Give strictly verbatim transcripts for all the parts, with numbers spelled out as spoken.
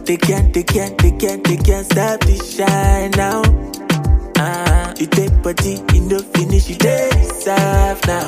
They can't, they can't, they can't, they can't stop the shine now. Ah, you take body, you no finish, you deserve now.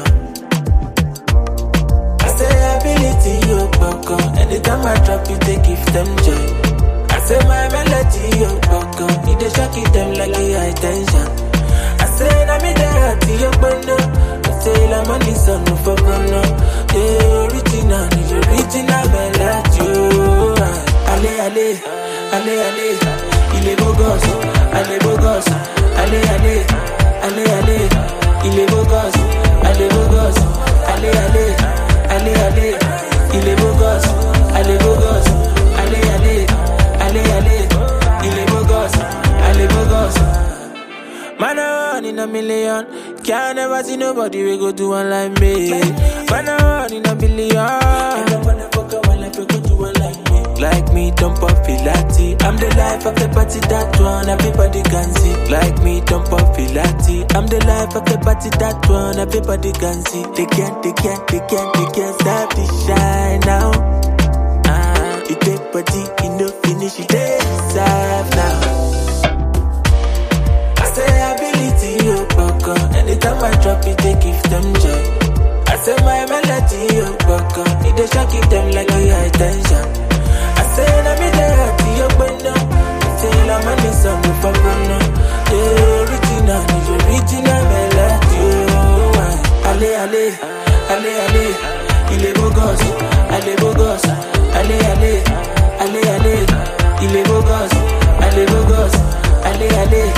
I say ability, you buck on. Anytime I drop, you take give them joy. I say my melody, you buck on. Need to shock it them like a high tension. I say na me there to your bando. I say la money son no for no. Yeah, original, you original melody. Ale ale, ale ale, il est beau gosse, allez beau gosse, allez allez, allez allez, il est beau gosse, allez beau gosse, allez allez, allez allez, il est beau gosse, allez beau gosse, allez allez, allez allez, il est beau gosse, allez beau gosse. Man, I one in a million, can't never see nobody we go do one like me. Man, I one in a billion, I don't wanna fuck a one like we go do one like me. Like me, don't pop Filati. I'm the life of the party, that one everybody can see. Like me, don't pop Filati. I'm the life of the party, that one everybody can see. They can't, they can't, they can't, they can't stop the shine now. Ah, you take body, you no finish, you deserve now. I say ability, you buck on. Anytime I drop it, they give them joy. I say my melody, you buck on. Need to shock it them like a high tension. I say na me there to your window. Say la money son no for no. Yeah, original, the original melody. Allez, allez, allez, allez, il est beau gosse, allez beau gosse, allez, allez, allez, allez, il est beau gosse, allez beau gosse, allez, allez,